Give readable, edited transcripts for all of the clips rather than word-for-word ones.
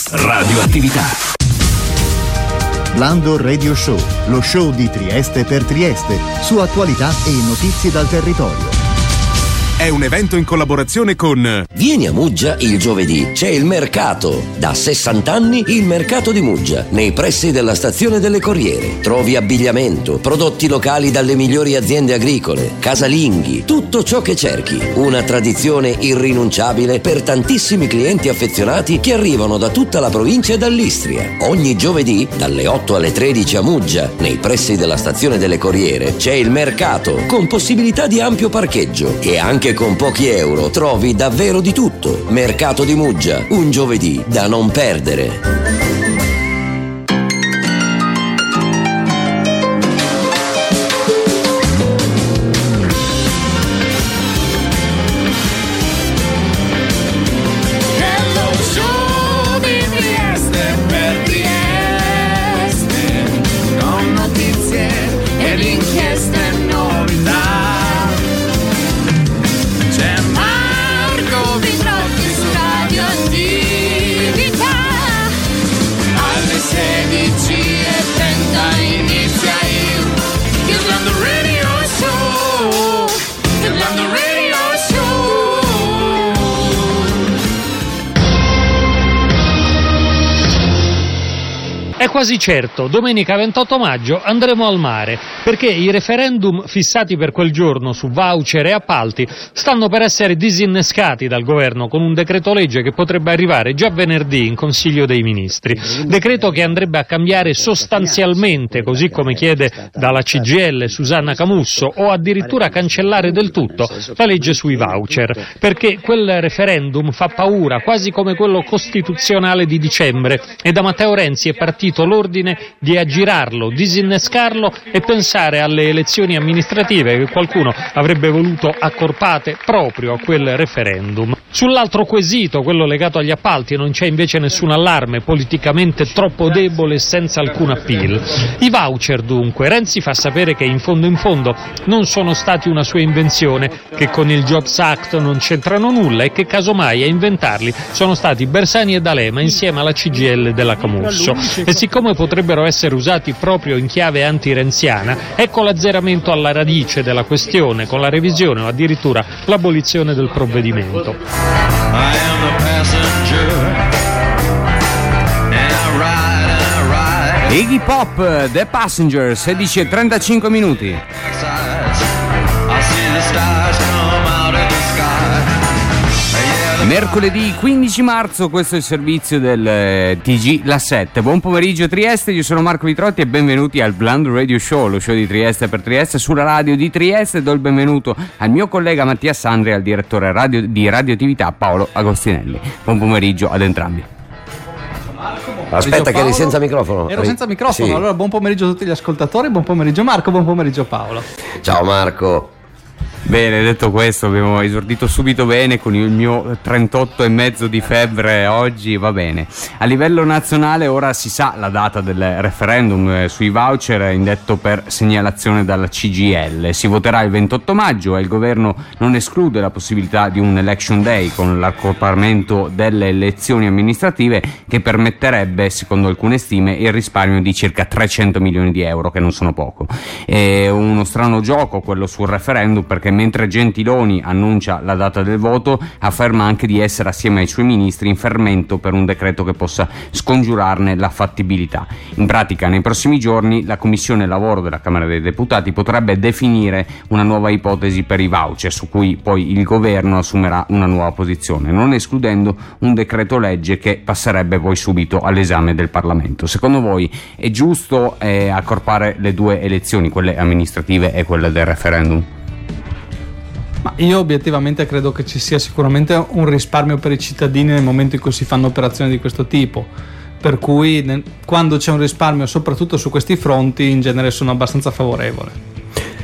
Radioattività. Blando Radio Show, lo show di Trieste per Trieste, su attualità e notizie dal territorio. È un evento in collaborazione con... Vieni a Muggia il giovedì, c'è il mercato. Da 60 anni il mercato di Muggia, nei pressi della stazione delle Corriere. Trovi abbigliamento, prodotti locali dalle migliori aziende agricole, casalinghi, tutto ciò che cerchi. Una tradizione irrinunciabile per tantissimi clienti affezionati che arrivano da tutta la provincia e dall'Istria. Ogni giovedì, dalle 8 alle 13 a Muggia, nei pressi della stazione delle Corriere, c'è il mercato, con possibilità di ampio parcheggio e anche con pochi euro trovi davvero di tutto. Mercato di Muggia, un giovedì da non perdere. È quasi certo, domenica 28 maggio andremo al mare, perché i referendum fissati per quel giorno su voucher e appalti stanno per essere disinnescati dal governo con un decreto legge che potrebbe arrivare già venerdì in Consiglio dei Ministri. Decreto che andrebbe a cambiare sostanzialmente, così come chiede dalla CGIL Susanna Camusso, o addirittura cancellare del tutto la legge sui voucher, perché quel referendum fa paura, quasi come quello costituzionale di dicembre, e da Matteo Renzi è partito l'ordine di aggirarlo, disinnescarlo e pensare alle elezioni amministrative che qualcuno avrebbe voluto accorpate proprio a quel referendum. Sull'altro quesito, quello legato agli appalti, non c'è invece nessun allarme, politicamente troppo debole e senza alcun appeal. I voucher dunque, Renzi fa sapere che in fondo non sono stati una sua invenzione, che con il Jobs Act non c'entrano nulla e che casomai a inventarli sono stati Bersani e D'Alema insieme alla CGIL della Camusso. E siccome potrebbero essere usati proprio in chiave anti-renziana, ecco l'azzeramento alla radice della questione, con la revisione o addirittura l'abolizione del provvedimento. Iggy Pop, The Passenger, 16:35 minuti. Mercoledì 15 marzo, questo è il servizio del TG La 7. Buon pomeriggio Trieste, io sono Marco Vitrotti e benvenuti al Blando Radio Show, lo show di Trieste per Trieste sulla radio di Trieste. Do il benvenuto al mio collega Mattia Sandri e al direttore di radioattività Paolo Agostinelli. Buon pomeriggio ad entrambi. Aspetta che eri senza microfono. Ero senza microfono, sì. Allora buon pomeriggio a tutti gli ascoltatori, buon pomeriggio Marco, buon pomeriggio Paolo. Ciao Marco. Bene, detto questo, abbiamo esordito subito bene con il mio 38,5 di febbre oggi, va bene. A livello nazionale ora si sa la data del referendum sui voucher indetto per segnalazione dalla CGIL. Si voterà il 28 maggio e il governo non esclude la possibilità di un election day con l'accorpamento delle elezioni amministrative che permetterebbe, secondo alcune stime, il risparmio di circa 300 milioni di euro, che non sono poco. È uno strano gioco quello sul referendum, perché mentre Gentiloni annuncia la data del voto, afferma anche di essere assieme ai suoi ministri in fermento per un decreto che possa scongiurarne la fattibilità. In pratica, nei prossimi giorni la Commissione Lavoro della Camera dei Deputati potrebbe definire una nuova ipotesi per i voucher, su cui poi il governo assumerà una nuova posizione, non escludendo un decreto legge che passerebbe poi subito all'esame del Parlamento. Secondo voi è giusto accorpare le due elezioni, quelle amministrative e quelle del referendum? Ma io obiettivamente credo che ci sia sicuramente un risparmio per i cittadini nel momento in cui si fanno operazioni di questo tipo, per cui quando c'è un risparmio soprattutto su questi fronti in genere sono abbastanza favorevole.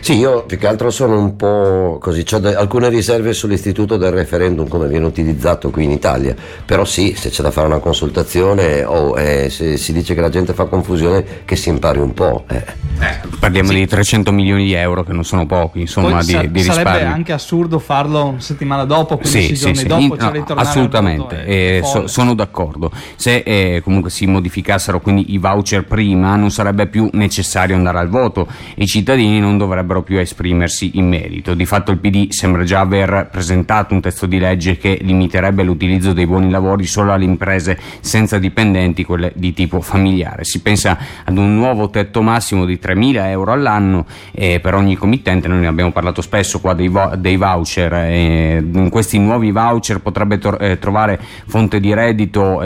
Sì, io più che altro sono un po' così, ho alcune riserve sull'istituto del referendum come viene utilizzato qui in Italia, però sì, se c'è da fare una consultazione se si dice che la gente fa confusione, che si impari un po'. Parliamo di 300 milioni di euro, che non sono pochi, insomma, di risparmio. Sarebbe anche assurdo farlo una settimana dopo, 15 giorni dopo, cioè ritornare assolutamente, sono d'accordo. Se comunque si modificassero quindi i voucher prima, non sarebbe più necessario andare al voto e i cittadini non dovrebbero più esprimersi in merito. Di fatto il PD sembra già aver presentato un testo di legge che limiterebbe l'utilizzo dei buoni lavori solo alle imprese senza dipendenti, quelle di tipo familiare. Si pensa ad un nuovo tetto massimo di 3.000 euro all'anno per ogni committente. Noi ne abbiamo parlato spesso qua dei voucher. In questi nuovi voucher potrebbero trovare fonte di reddito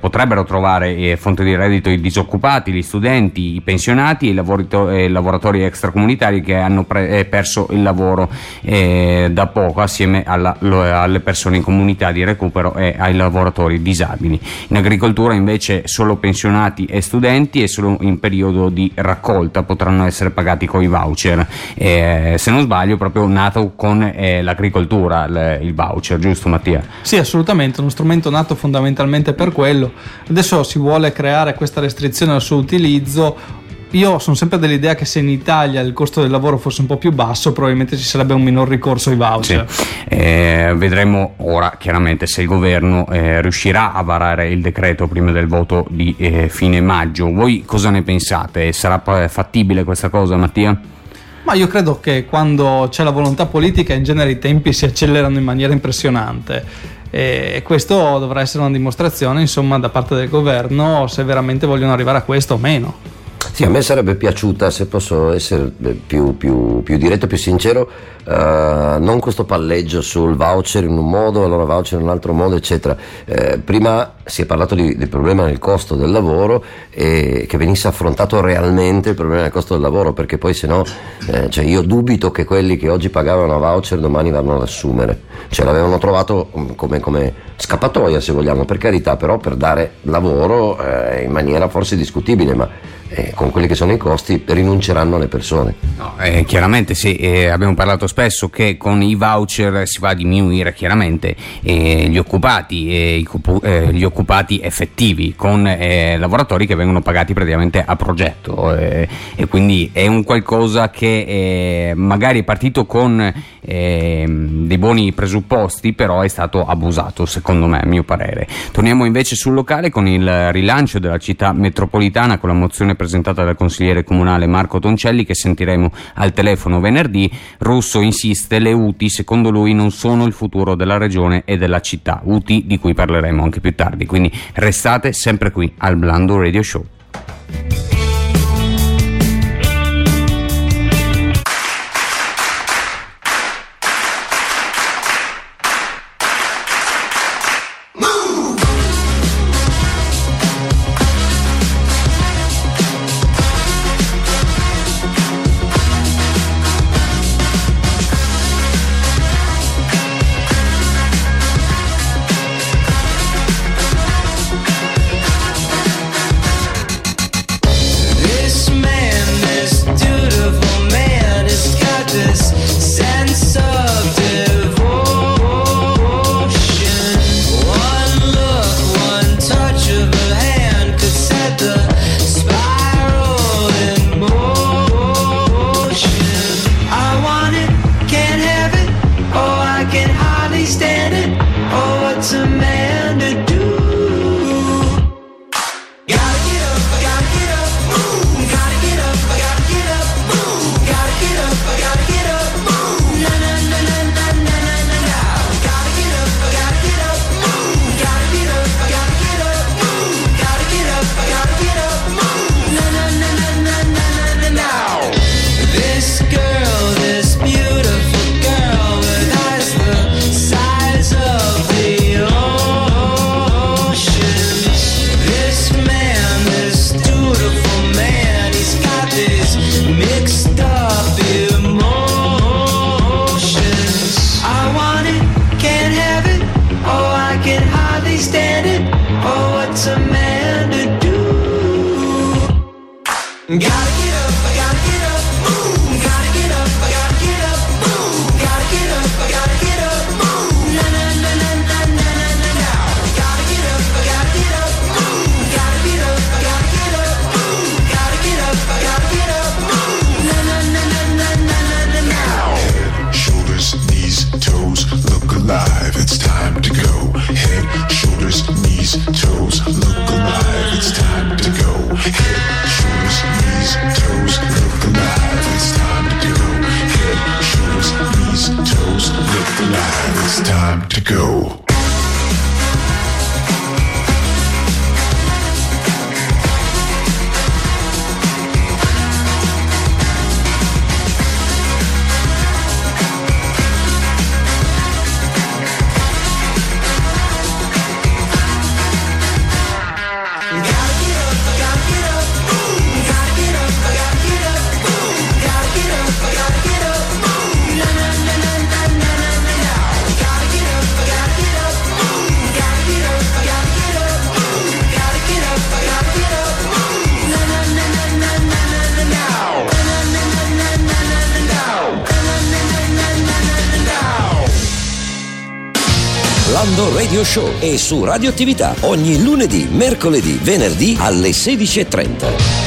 i disoccupati, gli studenti, i pensionati e i lavoratori extracomunitari che hanno perso il lavoro da poco, assieme alle persone in comunità di recupero e ai lavoratori disabili. In agricoltura invece solo pensionati e studenti, e solo in periodo di raccolta potranno essere pagati con i voucher. Se non sbaglio proprio nato con l'agricoltura il voucher, giusto Mattia? Sì, assolutamente, uno strumento nato fondamentalmente per quello. Adesso si vuole creare questa restrizione al suo utilizzo. Io sono sempre dell'idea che se in Italia il costo del lavoro fosse un po' più basso, probabilmente ci sarebbe un minor ricorso ai voucher. Sì. Vedremo ora chiaramente se il governo riuscirà a varare il decreto prima del voto di fine maggio. Voi cosa ne pensate? Sarà fattibile questa cosa, Mattia? Ma io credo che quando c'è la volontà politica in genere i tempi si accelerano in maniera impressionante. E questo dovrà essere una dimostrazione, insomma, da parte del governo se veramente vogliono arrivare a questo o meno. Sì, a me sarebbe piaciuta, se posso essere più diretto, più sincero, non questo palleggio sul voucher in un modo, allora voucher in un altro modo, eccetera. Prima si è parlato del problema del costo del lavoro e che venisse affrontato realmente il problema del costo del lavoro, perché poi se no, cioè io dubito che quelli che oggi pagavano a voucher domani vanno ad assumere. Cioè l'avevano trovato come scappatoia, se vogliamo, per carità, però per dare lavoro in maniera forse discutibile, ma con quelli che sono i costi rinunceranno le persone. No, chiaramente sì, abbiamo parlato spesso che con i voucher si va a diminuire chiaramente gli occupati effettivi, con lavoratori che vengono pagati praticamente a progetto, e quindi è un qualcosa che magari è partito con dei buoni presupposti, però è stato abusato, secondo me, a mio parere. Torniamo invece sul locale con il rilancio della città metropolitana, con la mozione presentata dal consigliere comunale Marco Toncelli, che sentiremo al telefono venerdì. Russo insiste, le UTI secondo lui non sono il futuro della regione e della città, UTI di cui parleremo anche più tardi, quindi restate sempre qui al Blando Radio Show. Gotta get up, I gotta get up, gotta get up, I Blando Radio Show e su Radioattività ogni lunedì, mercoledì, venerdì alle 16:30.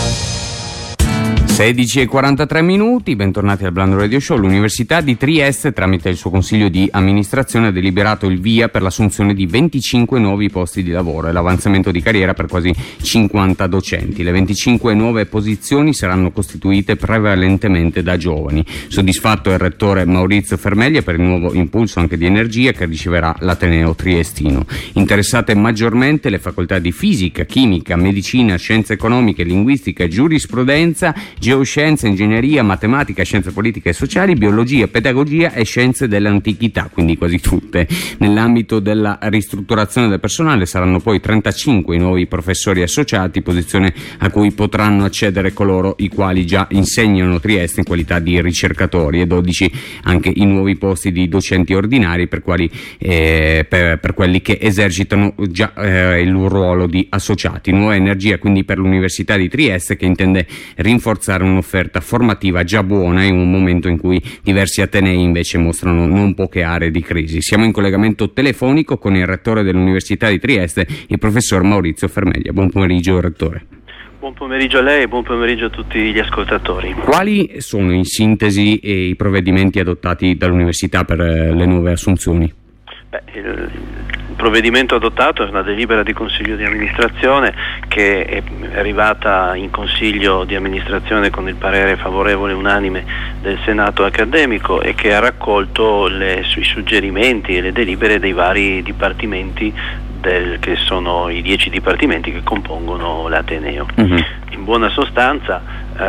16:43, bentornati al Blando Radio Show. L'Università di Trieste, tramite il suo consiglio di amministrazione, ha deliberato il via per l'assunzione di 25 nuovi posti di lavoro e l'avanzamento di carriera per quasi 50 docenti. Le 25 nuove posizioni saranno costituite prevalentemente da giovani. Soddisfatto è il rettore Maurizio Fermeglia per il nuovo impulso anche di energia che riceverà l'Ateneo Triestino. Interessate maggiormente le facoltà di fisica, chimica, medicina, scienze economiche, linguistica, giurisprudenza, geoscienze, ingegneria, matematica, scienze politiche e sociali, biologia, pedagogia e scienze dell'antichità, quindi quasi tutte. Nell'ambito della ristrutturazione del personale saranno poi 35 i nuovi professori associati, posizione a cui potranno accedere coloro i quali già insegnano Trieste in qualità di ricercatori, e 12 anche i nuovi posti di docenti ordinari per quelli che esercitano già il ruolo di associati. Nuova energia quindi per l'Università di Trieste, che intende rinforzare un'offerta formativa già buona in un momento in cui diversi atenei invece mostrano non poche aree di crisi. Siamo in collegamento telefonico con il rettore dell'Università di Trieste, il professor Maurizio Fermeglia. Buon pomeriggio, rettore. Buon pomeriggio a lei e buon pomeriggio a tutti gli ascoltatori. Quali sono in sintesi i provvedimenti adottati dall'Università per le nuove assunzioni? Il provvedimento adottato è una delibera di consiglio di amministrazione che è arrivata in consiglio di amministrazione con il parere favorevole unanime del Senato accademico e che ha raccolto i suggerimenti e le delibere dei vari dipartimenti che sono i 10 dipartimenti che compongono l'Ateneo. In buona sostanza,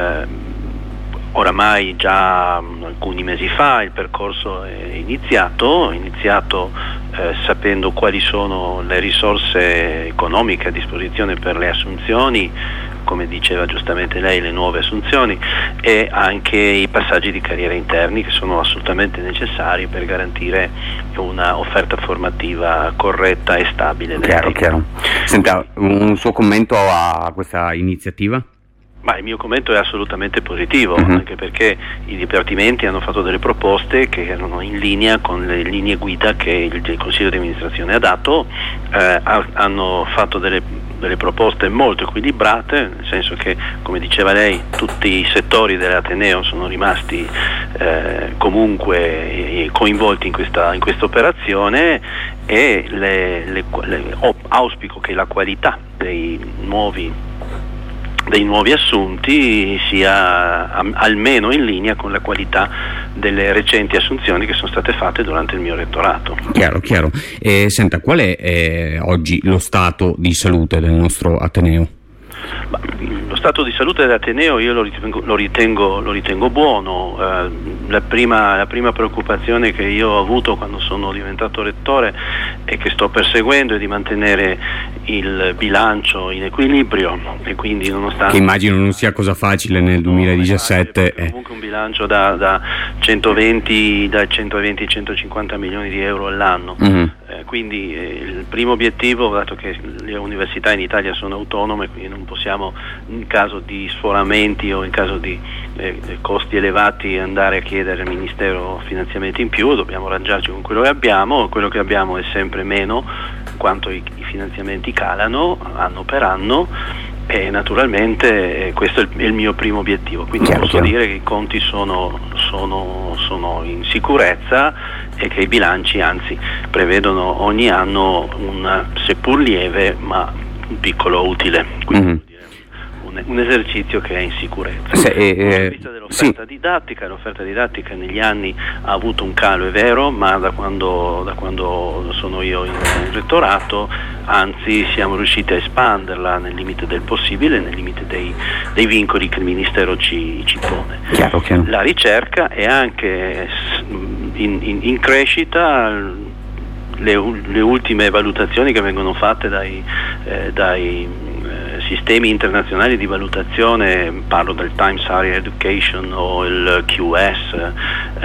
oramai già alcuni mesi fa il percorso è iniziato sapendo quali sono le risorse economiche a disposizione per le assunzioni, come diceva giustamente lei, le nuove assunzioni, e anche i passaggi di carriera interni che sono assolutamente necessari per garantire una offerta formativa corretta e stabile. Chiaro. Senta, un suo commento a questa iniziativa? Ma il mio commento è assolutamente positivo, anche perché i dipartimenti hanno fatto delle proposte che erano in linea con le linee guida che il Consiglio di amministrazione ha dato, hanno fatto delle proposte molto equilibrate, nel senso che, come diceva lei, tutti i settori dell'Ateneo sono rimasti comunque coinvolti in questa operazione, e auspico che la qualità dei nuovi assunti sia almeno in linea con la qualità delle recenti assunzioni che sono state fatte durante il mio rettorato. Chiaro. Senta, qual è oggi lo stato di salute del nostro Ateneo? Lo stato di salute dell'Ateneo io lo ritengo buono. La prima preoccupazione che io ho avuto quando sono diventato rettore e che sto perseguendo è di mantenere il bilancio in equilibrio, e quindi nonostante, che immagino non sia cosa facile nel 2017, comunque un bilancio da 120 ai 150 milioni di euro all'anno. Quindi il primo obiettivo, dato che le università in Italia sono autonome, quindi non possiamo in caso di sforamenti o in caso di costi elevati andare a chiedere al Ministero finanziamenti in più, dobbiamo arrangiarci con quello che abbiamo è sempre meno in quanto i finanziamenti calano anno per anno, e naturalmente questo è il mio primo obiettivo, quindi posso dire che i conti sono in sicurezza e che i bilanci anzi prevedono ogni anno un seppur lieve ma un piccolo utile, quindi un esercizio che è in sicurezza. L'offerta didattica negli anni ha avuto un calo, è vero, ma da quando sono io in rettorato anzi siamo riusciti a espanderla nel limite del possibile, nel limite dei vincoli che il Ministero ci pone. Chiaro. La ricerca è anche in crescita. Le ultime valutazioni che vengono fatte dai sistemi internazionali di valutazione, parlo del Times Higher Education o il QS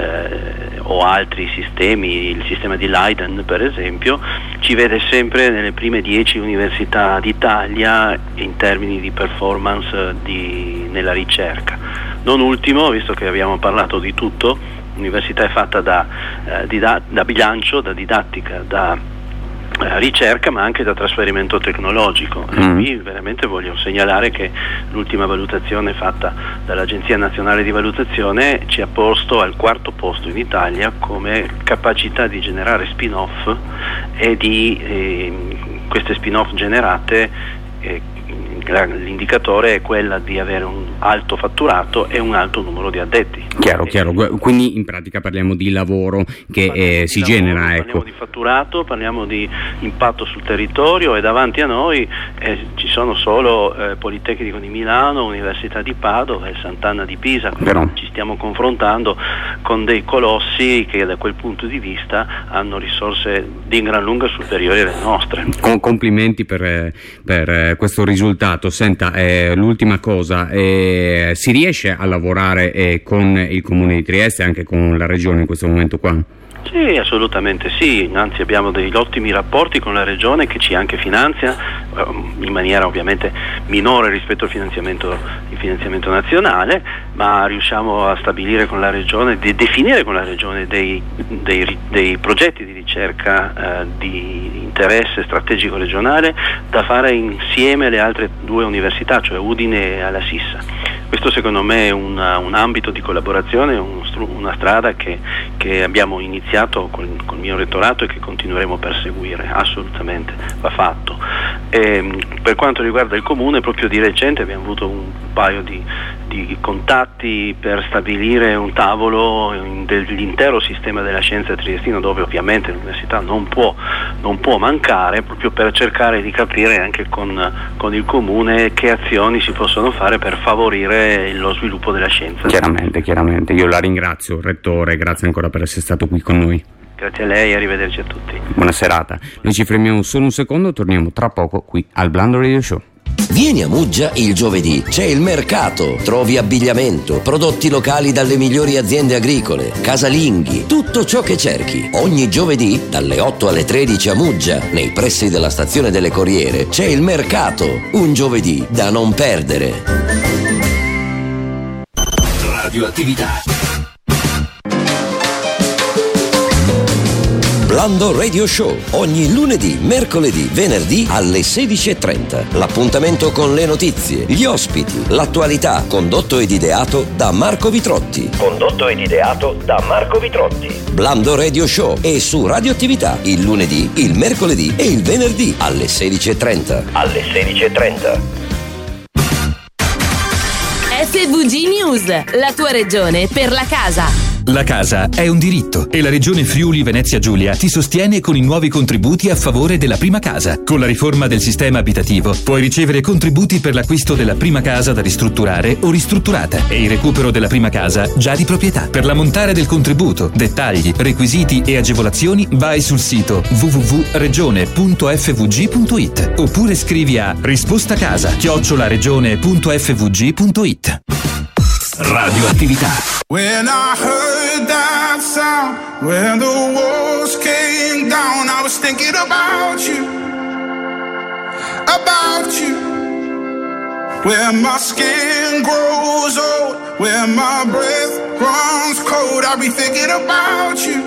o altri sistemi, il sistema di Leiden per esempio, ci vede sempre nelle prime 10 università d'Italia in termini di performance nella ricerca. Non ultimo, visto che abbiamo parlato di tutto, l'università è fatta da bilancio, da didattica, da ricerca, ma anche da trasferimento tecnologico. Qui veramente voglio segnalare che l'ultima valutazione fatta dall'Agenzia Nazionale di Valutazione ci ha posto al 4º posto in Italia come capacità di generare spin-off e di queste spin-off generate. L'indicatore è quella di avere un alto fatturato e un alto numero di addetti. Chiaro. Quindi in pratica parliamo di lavoro che si genera. Parliamo di fatturato, parliamo di impatto sul territorio, e davanti a noi ci sono solo Politecnico di Milano, Università di Padova e Sant'Anna di Pisa. Ci stiamo confrontando con dei colossi che da quel punto di vista hanno risorse di gran lunga superiori alle nostre. Complimenti per questo risultato. Senta, l'ultima cosa, si riesce a lavorare con il Comune di Trieste e anche con la Regione in questo momento qua? Sì, assolutamente sì, anzi abbiamo degli ottimi rapporti con la Regione che ci anche finanzia in maniera ovviamente minore rispetto al finanziamento nazionale, ma riusciamo a stabilire con la Regione, di definire con la Regione dei progetti di ricerca di interesse strategico regionale da fare insieme alle altre 2 università, cioè Udine e alla Sissa. Questo secondo me è un ambito di collaborazione, una strada che abbiamo iniziato col mio rettorato e che continueremo a perseguire, assolutamente, va fatto. Per quanto riguarda il Comune, proprio di recente abbiamo avuto un paio di contatti per stabilire un tavolo dell'intero sistema della scienza triestina, dove ovviamente l'università non può mancare, proprio per cercare di capire anche con il Comune che azioni si possono fare per favorire lo sviluppo della scienza. Chiaramente, io la ringrazio, Rettore, grazie ancora per essere stato qui con noi. Grazie a lei, arrivederci a tutti. Buona serata, noi ci fermiamo solo un secondo, torniamo tra poco qui al Blando Radio Show. Vieni a Muggia il giovedì, c'è il mercato, trovi abbigliamento, prodotti locali dalle migliori aziende agricole, casalinghi, tutto ciò che cerchi. Ogni giovedì dalle 8 alle 13 a Muggia, nei pressi della stazione delle Corriere, c'è il mercato, un giovedì da non perdere. Radioattività. Blando Radio Show, ogni lunedì, mercoledì, venerdì alle 16:30. L'appuntamento con le notizie, gli ospiti, l'attualità, condotto ed ideato da Marco Vitrotti. Blando Radio Show è su Radioattività il lunedì, il mercoledì e il venerdì alle 16:30. FVG News, la tua regione per la casa. La casa è un diritto e la Regione Friuli Venezia Giulia ti sostiene con i nuovi contributi a favore della prima casa. Con la riforma del sistema abitativo puoi ricevere contributi per l'acquisto della prima casa da ristrutturare o ristrutturata e il recupero della prima casa già di proprietà. Per l'ammontare del contributo, dettagli, requisiti e agevolazioni vai sul sito www.regione.fvg.it oppure scrivi a rispostacasa@regione.fvg.it. Radioattività. When I heard that sound, when the walls came down, I was thinking about you. Where my skin grows old, where my breath runs cold, I'll be thinking about you.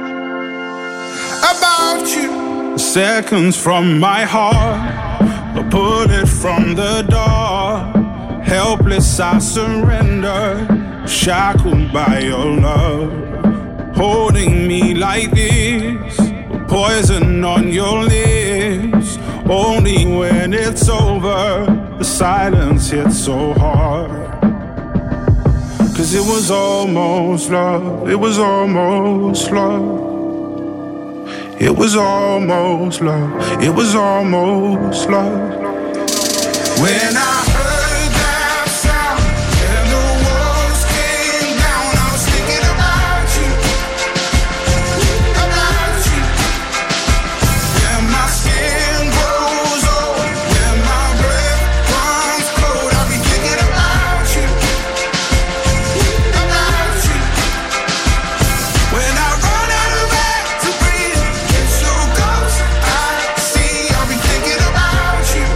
Seconds from my heart, a bullet from the dark. Helpless I surrender, shackled by your love. Holding me like this, poison on your lips. Only when it's over, the silence hits so hard. 'Cause it was almost love, it was almost love. It was almost love, it was almost love. When I heard that sound, and the walls came down, I was thinking about you. When my skin grows old, when my breath runs cold, I'll be thinking about you. When I run out of air to breathe, it's your ghost I see, I'll be thinking about you.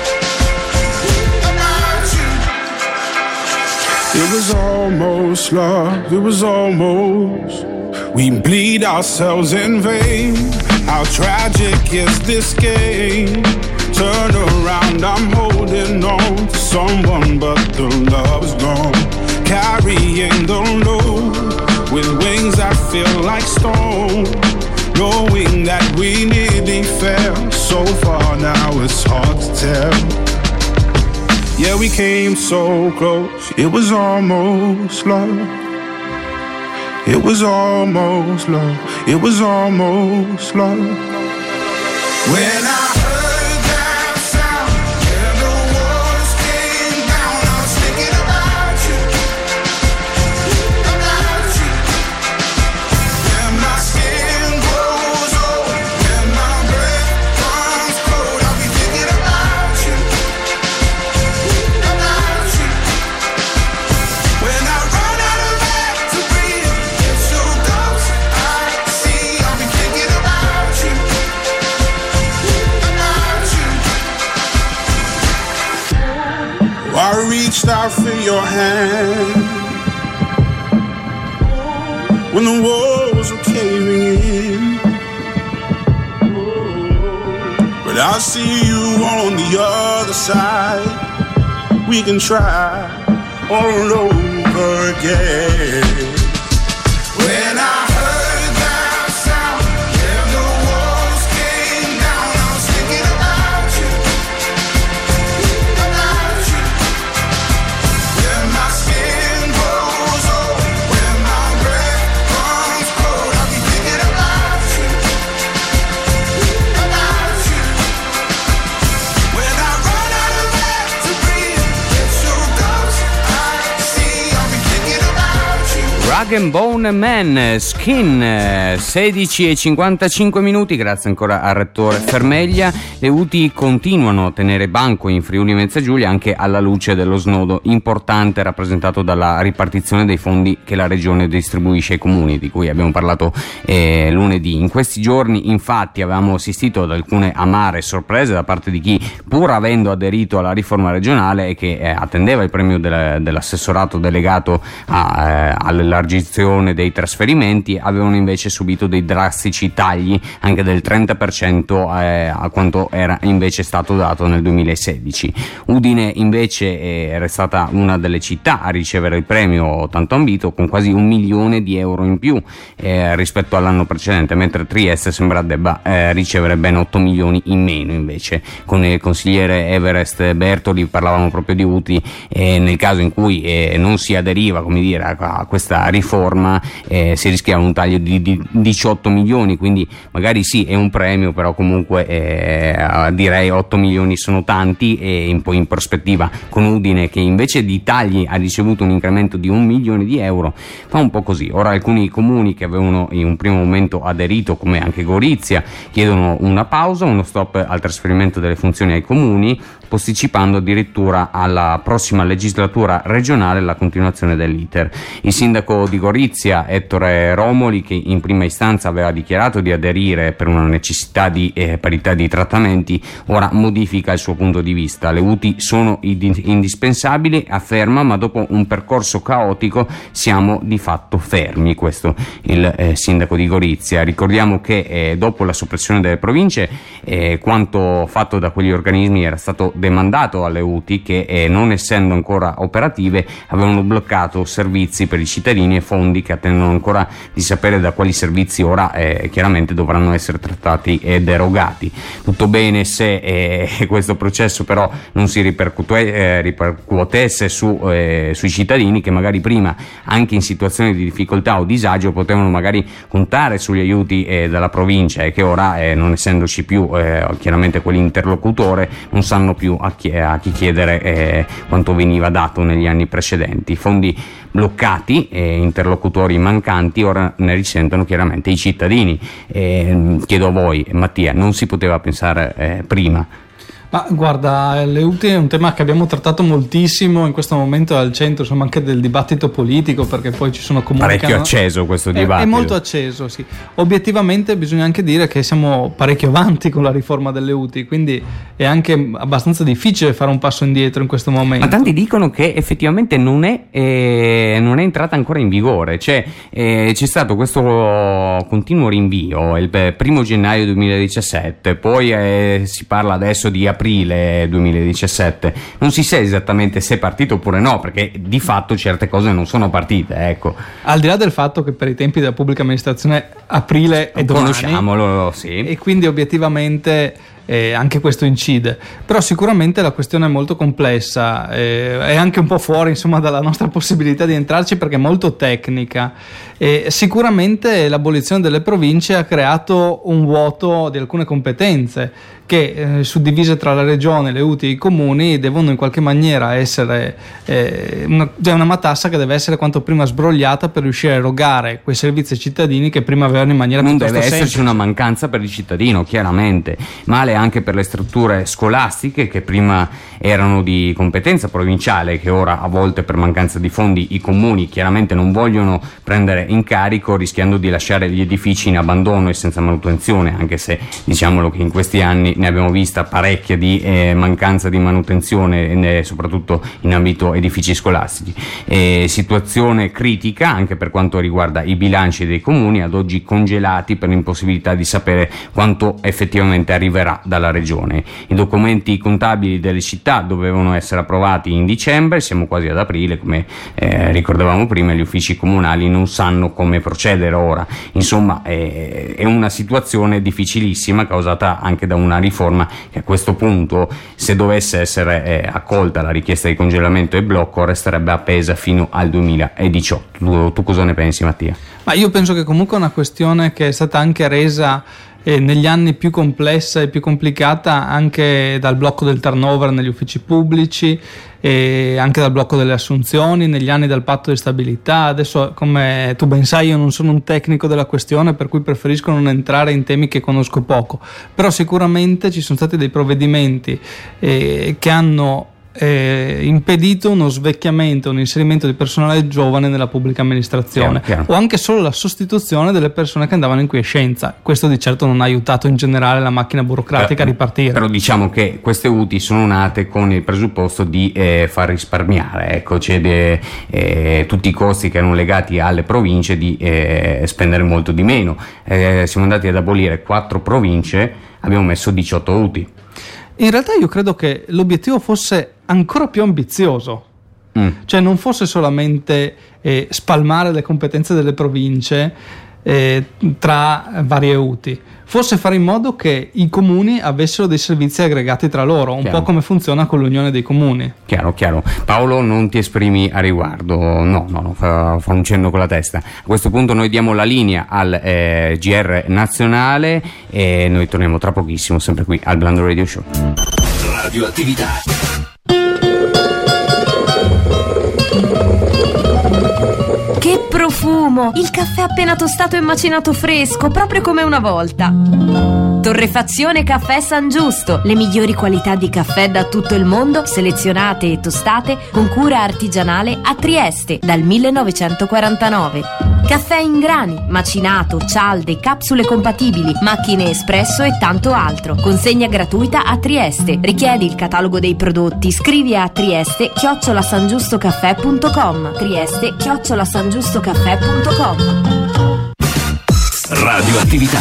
It was almost love, it was almost. We bleed ourselves in vain, How tragic is this game? Turn around, I'm holding on to someone, but the love is gone. Carrying the load with wings that feel like stone, knowing that we nearly fell so far, now it's hard to tell. Yeah, we came so close, it was almost love. It was almost love, it was almost love. When I heard that sound, and the walls came down, I was thinking about you, When my skin grows old, when my breath comes cold, I'll be thinking about you, When I run out of air to breathe, it's your ghost I see, I'll be thinking about you, I reached out for your hand when the walls were caving in, but I see you on the other side. We can try all over again. When I heard that sound, and the walls came down, I was thinking about you, When my skin grows old, when my breath comes cold, I'll be thinking about you, When I run out of air to breathe, it's your ghost I see, I'll be thinking about you. Rag and Bone Man, Skin, 16:55, grazie ancora al rettore Fermeglia. Le UTI continuano a tenere banco in Friuli Venezia Giulia anche alla luce dello snodo importante rappresentato dalla ripartizione dei fondi che la regione distribuisce ai comuni, di cui abbiamo parlato lunedì. In questi giorni infatti avevamo assistito ad alcune amare sorprese da parte di chi, pur avendo aderito alla riforma regionale e che attendeva il premio dell'assessorato delegato all'elargizione dei trasferimenti, avevano invece subito dei drastici tagli anche del 30% a quanto era invece stato dato nel 2016. Udine invece è stata una delle città a ricevere il premio tanto ambito, con quasi 1 milione di euro in più rispetto all'anno precedente, mentre Trieste sembra debba ricevere ben 8 milioni in meno. Invece con il consigliere Everest Bertoli parlavamo proprio di UTI, nel caso in cui non si aderiva, come dire, a questa riforma, si rischiava un taglio di 18 milioni, quindi magari sì è un premio, però comunque direi 8 milioni sono tanti, e poi in prospettiva con Udine, che invece di tagli ha ricevuto un incremento di 1 milione di euro, fa un po' così. Ora alcuni comuni che avevano in un primo momento aderito, come anche Gorizia, chiedono una pausa, uno stop al trasferimento delle funzioni ai comuni, posticipando addirittura alla prossima legislatura regionale la continuazione dell'iter. Il sindaco di Gorizia, Ettore Romoli, che in prima istanza aveva dichiarato di aderire per una necessità di parità di trattamenti, ora modifica il suo punto di vista. Le UTI sono indispensabili, afferma, ma dopo un percorso caotico siamo di fatto fermi. Questo il sindaco di Gorizia. Ricordiamo che dopo la soppressione delle province, quanto fatto da quegli organismi era stato demandato alle UTI che, non essendo ancora operative, avevano bloccato servizi per i cittadini e fondi che attendono ancora di sapere da quali servizi ora chiaramente dovranno essere trattati ed erogati. Tutto bene se questo processo però non si ripercuotesse sui cittadini, che magari prima, anche in situazioni di difficoltà o disagio, potevano magari contare sugli aiuti della provincia, e che ora, non essendoci più chiaramente quell'interlocutore, non sanno più a chi chiedere quanto veniva dato negli anni precedenti. Fondi bloccati e interlocutori mancanti, ora ne risentono chiaramente i cittadini. Chiedo a voi, Mattia, non si poteva pensare prima? Ma guarda, le UTI è un tema che abbiamo trattato moltissimo, in questo momento è al centro insomma anche del dibattito politico, perché poi ci sono comuni parecchio acceso questo dibattito. È molto acceso, sì. Obiettivamente bisogna anche dire che siamo parecchio avanti con la riforma delle UTI, quindi è anche abbastanza difficile fare un passo indietro in questo momento. Ma tanti dicono che effettivamente non è entrata ancora in vigore, cioè c'è stato questo continuo rinvio il 1 gennaio 2017, poi si parla adesso di aprile 2017, non si sa esattamente se è partito oppure no, perché di fatto certe cose non sono partite, ecco. Al di là del fatto che per i tempi della pubblica amministrazione aprile è domani, conosciamolo, sì, e quindi obiettivamente anche questo incide, però sicuramente la questione è molto complessa, è anche un po' fuori insomma dalla nostra possibilità di entrarci perché è molto tecnica. Sicuramente l'abolizione delle province ha creato un vuoto di alcune competenze che suddivise tra la regione, le UTI e i comuni devono in qualche maniera essere una matassa che deve essere quanto prima sbrogliata per riuscire a erogare quei servizi ai cittadini che prima avevano in maniera non piuttosto deve semplice. Esserci una mancanza per il cittadino, chiaramente, male anche per le strutture scolastiche che prima erano di competenza provinciale, che ora a volte per mancanza di fondi i comuni chiaramente non vogliono prendere in carico, rischiando di lasciare gli edifici in abbandono e senza manutenzione, anche se diciamolo che in questi anni ne abbiamo vista parecchia di mancanza di manutenzione, soprattutto in ambito edifici scolastici. Situazione critica anche per quanto riguarda i bilanci dei comuni, ad oggi congelati per l'impossibilità di sapere quanto effettivamente arriverà dalla regione. I documenti contabili delle città dovevano essere approvati in dicembre, siamo quasi ad aprile, come ricordavamo prima, gli uffici comunali non sanno come procedere ora. Insomma, è una situazione difficilissima, causata anche da una riforma che a questo punto, se dovesse essere accolta la richiesta di congelamento e blocco, resterebbe appesa fino al 2018. Tu cosa ne pensi, Mattia? Ma io penso che comunque è una questione che è stata anche resa negli anni più complessa e più complicata anche dal blocco del turnover negli uffici pubblici e anche dal blocco delle assunzioni, negli anni del patto di stabilità. Adesso, come tu ben sai, io non sono un tecnico della questione, per cui preferisco non entrare in temi che conosco poco, però sicuramente ci sono stati dei provvedimenti che hanno impedito uno svecchiamento, un inserimento di personale giovane nella pubblica amministrazione, chiaro. O anche solo la sostituzione delle persone che andavano in quiescenza. Questo di certo non ha aiutato in generale la macchina burocratica a ripartire. Però diciamo che queste UTI sono nate con il presupposto di far risparmiare, ecco, tutti i costi che erano legati alle province di spendere molto di meno. Siamo andati ad abolire 4 province, abbiamo messo 18 UTI. In realtà io credo che l'obiettivo fosse ancora più ambizioso, cioè non fosse solamente spalmare le competenze delle province tra varie UTI, fosse fare in modo che i comuni avessero dei servizi aggregati tra loro, un po' come funziona con l'Unione dei Comuni. Chiaro. Paolo, non ti esprimi a riguardo? No, fa un cenno con la testa. A questo punto noi diamo la linea al GR nazionale e noi torniamo tra pochissimo, sempre qui al Blando Radio Show. Radioattività. Che profumo! Il caffè appena tostato e macinato fresco, proprio come una volta. Torrefazione Caffè San Giusto, le migliori qualità di caffè da tutto il mondo, selezionate e tostate con cura artigianale a Trieste dal 1949. Caffè in grani, macinato, cialde, capsule compatibili, macchine espresso e tanto altro. Consegna gratuita a Trieste. Richiedi il catalogo dei prodotti, scrivi a trieste@sangiustocaffè.com. trieste@sangiustocaffè.com. Radioattività.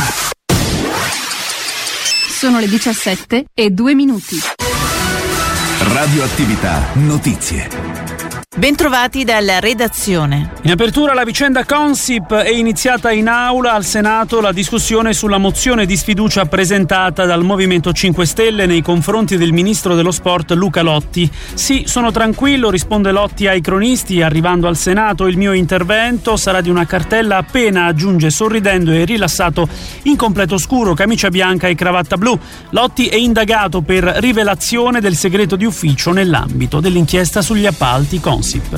Sono le 17:02. Radioattività notizie. Bentrovati dalla redazione. In apertura la vicenda Consip, è iniziata in aula al Senato la discussione sulla mozione di sfiducia presentata dal Movimento 5 Stelle nei confronti del ministro dello sport Luca Lotti. Sì, sono tranquillo, risponde Lotti ai cronisti, arrivando al Senato il mio intervento sarà di una cartella appena, aggiunge sorridendo e rilassato, in completo scuro, camicia bianca e cravatta blu. Lotti è indagato per rivelazione del segreto di ufficio nell'ambito dell'inchiesta sugli appalti Consip.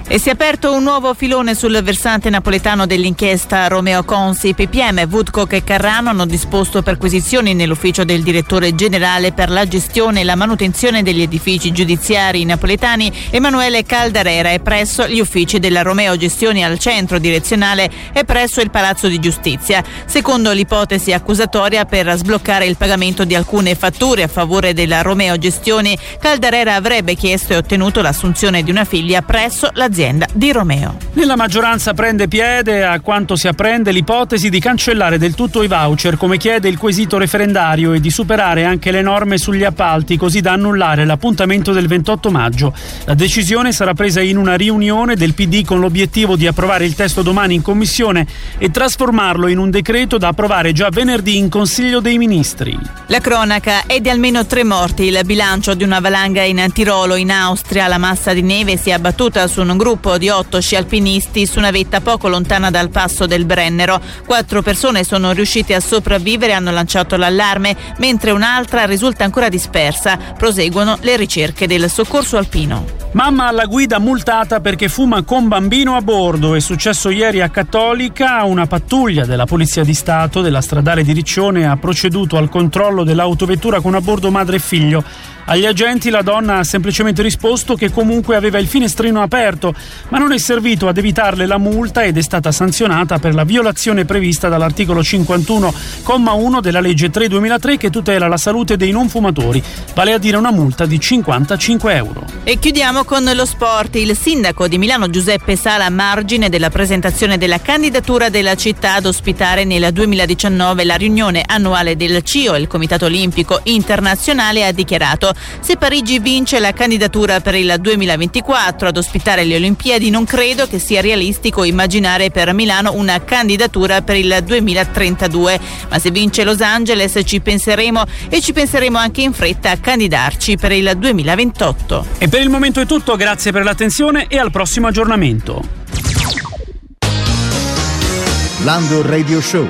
E si è aperto un nuovo filone sul versante napoletano dell'inchiesta Romeo Consip. I PM Woodcock e Carrano hanno disposto perquisizioni nell'ufficio del direttore generale per la gestione e la manutenzione degli edifici giudiziari napoletani Emanuele Caldarera e presso gli uffici della Romeo Gestioni al centro direzionale e presso il Palazzo di Giustizia. Secondo l'ipotesi accusatoria, per sbloccare il pagamento di alcune fatture a favore della Romeo Gestioni, Caldarera avrebbe chiesto e ottenuto l'assunzione di una figlia presso l'azienda di Romeo. Nella maggioranza prende piede, a quanto si apprende, l'ipotesi di cancellare del tutto i voucher, come chiede il quesito referendario, e di superare anche le norme sugli appalti, così da annullare l'appuntamento del 28 maggio. La decisione sarà presa in una riunione del PD con l'obiettivo di approvare il testo domani in commissione e trasformarlo in un decreto da approvare già venerdì in Consiglio dei Ministri. La cronaca è di almeno 3 morti. Il bilancio di una valanga in Tirolo, in Austria. La massa di neve si è abbattuta su un gruppo di 8 sci alpinisti su una vetta poco lontana dal passo del Brennero. 4 persone sono riuscite a sopravvivere e hanno lanciato l'allarme, mentre un'altra risulta ancora dispersa. Proseguono le ricerche del soccorso alpino. Mamma alla guida multata perché fuma con bambino a bordo. È successo ieri a Cattolica. Una pattuglia della Polizia di Stato della stradale di Riccione ha proceduto al controllo dell'autovettura con a bordo madre e figlio. Agli agenti la donna ha semplicemente risposto che comunque aveva il finestrino aperto, ma non è servito ad evitarle la multa ed è stata sanzionata per la violazione prevista dall'articolo 51,1 della legge 3/2003 che tutela la salute dei non fumatori, vale a dire una multa di 55 euro. E chiudiamo con lo sport. Il sindaco di Milano Giuseppe Sala, a margine della presentazione della candidatura della città ad ospitare nel 2019 la riunione annuale del CIO, il Comitato Olimpico Internazionale, ha dichiarato: se Parigi vince la candidatura per il 2024 ad ospitare le Olimpiadi, non credo che sia realistico immaginare per Milano una candidatura per il 2032, ma se vince Los Angeles ci penseremo, e ci penseremo anche in fretta a candidarci per il 2028. E per il momento è tutto, grazie per l'attenzione e al prossimo aggiornamento. Lando Radio Show.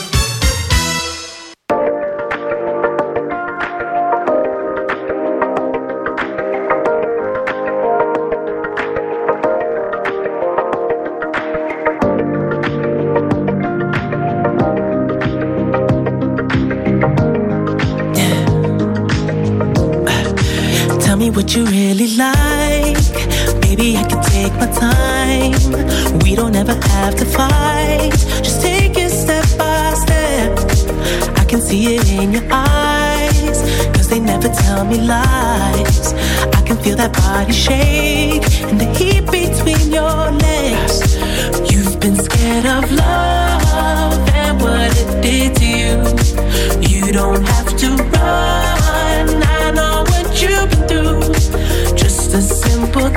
What you really like, baby, I can take my time. We don't ever have to fight, just take it step by step. I can see it in your eyes, cause they never tell me lies. I can feel that body shake and the heat between your legs. You've been scared of love and what it did to you. You don't have to run, I know what you've been through. Just a simple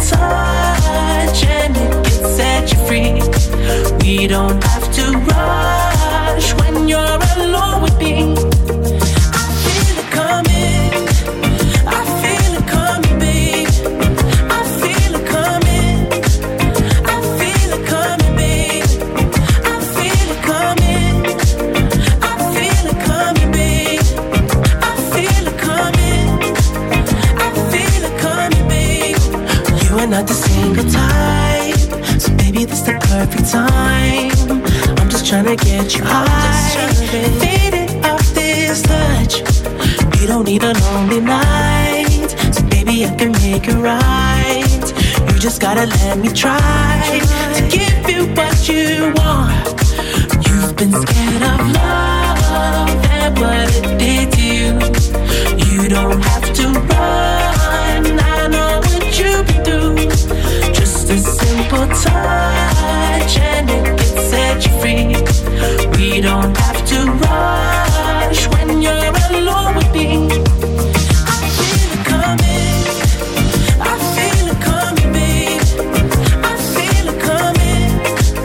touch and it can set you free. We don't have to rush when you're alone with me. I feel it coming, I feel it coming, babe. I feel it coming, I feel it coming, babe. I feel it coming, I feel it coming, babe. I feel it coming, I feel it coming, babe. You are not the single type, so baby this the perfect time. I'm just trying to get you high, faded off this touch. You don't need a lonely night, so baby I can make it right. You just gotta let me try to give you what you want. You've been scared of love and what it did to you. You don't have to run, I know what you've been through. Just a simple touch and it can set you free. We don't have to rush when you're alone with me. I feel it coming, I feel it coming, babe. I feel it coming,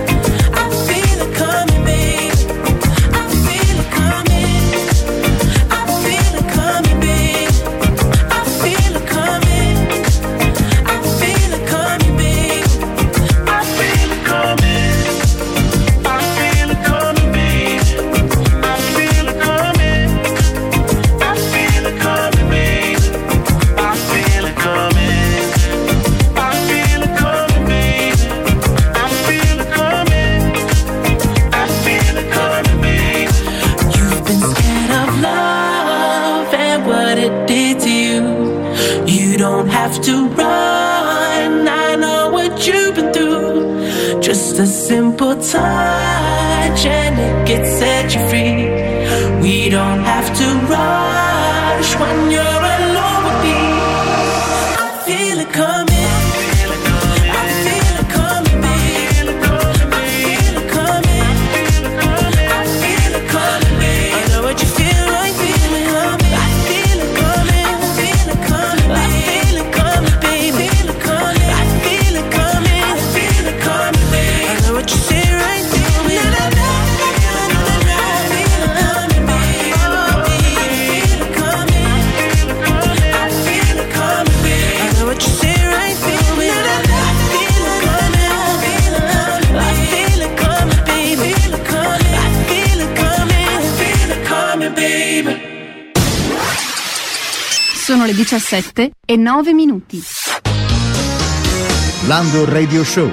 I feel it coming, babe. I feel it coming, I feel it coming, babe. I feel have to run. I know what you've been through. Just a simple touch and it gets set you free. We don't have to rush when you're alone with me. I feel it coming. Sono le 17:09. Lando Radio Show.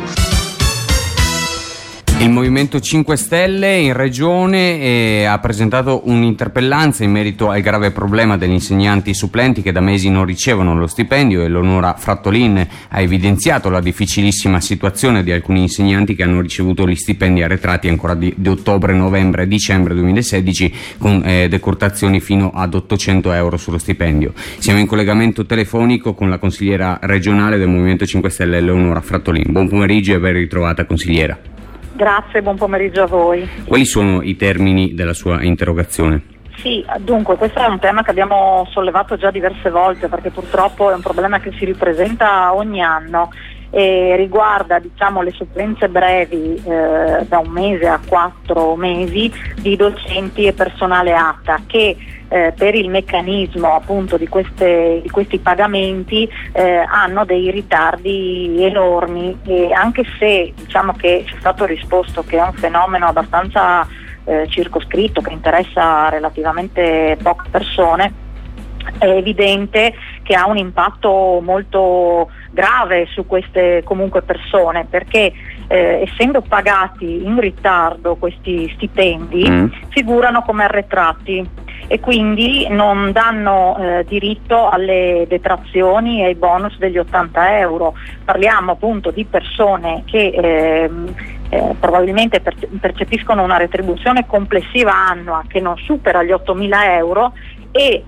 Il Movimento 5 Stelle in regione ha presentato un'interpellanza in merito al grave problema degli insegnanti supplenti che da mesi non ricevono lo stipendio. Eleonora Frattolin ha evidenziato la difficilissima situazione di alcuni insegnanti che hanno ricevuto gli stipendi arretrati ancora di ottobre, novembre e dicembre 2016 con decurtazioni fino ad 800 euro sullo stipendio. Siamo in collegamento telefonico con la consigliera regionale del Movimento 5 Stelle, Eleonora Frattolin. Buon pomeriggio e ben ritrovata, consigliera. Grazie, buon pomeriggio a voi. Quali sono i termini della sua interrogazione? Sì, dunque questo è un tema che abbiamo sollevato già diverse volte perché purtroppo è un problema che si ripresenta ogni anno e riguarda le supplenze brevi da 1 mese a 4 mesi di docenti e personale ATA che per il meccanismo appunto di questi pagamenti hanno dei ritardi enormi e anche se che ci è stato risposto che è un fenomeno abbastanza circoscritto che interessa relativamente poche persone, è evidente che ha un impatto molto grave su queste comunque persone perché essendo pagati in ritardo questi stipendi figurano come arretrati e quindi non danno diritto alle detrazioni e ai bonus degli 80 euro. Parliamo appunto di persone che probabilmente percepiscono una retribuzione complessiva annua che non supera gli 8.000 euro e